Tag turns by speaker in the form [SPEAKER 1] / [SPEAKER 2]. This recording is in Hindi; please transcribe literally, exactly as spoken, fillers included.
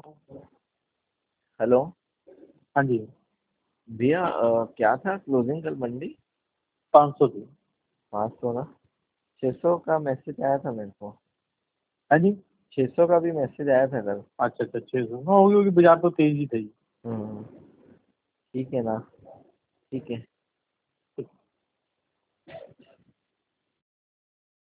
[SPEAKER 1] हेलो।
[SPEAKER 2] हाँ जी।
[SPEAKER 1] भैया अ, क्या था क्लोजिंग कल मंडी?
[SPEAKER 2] पाँच सौ की।
[SPEAKER 1] पाँच सौ ना? छः सौ का मैसेज आया था मेरे को।
[SPEAKER 2] हाँ जी।
[SPEAKER 1] छः सौ का भी मैसेज आया था कल।
[SPEAKER 2] अच्छा अच्छा, छः सौ हाँ होगी होगी, बाजार तो तेज ही था।
[SPEAKER 1] हम्म, ठीक है ना? ठीक है।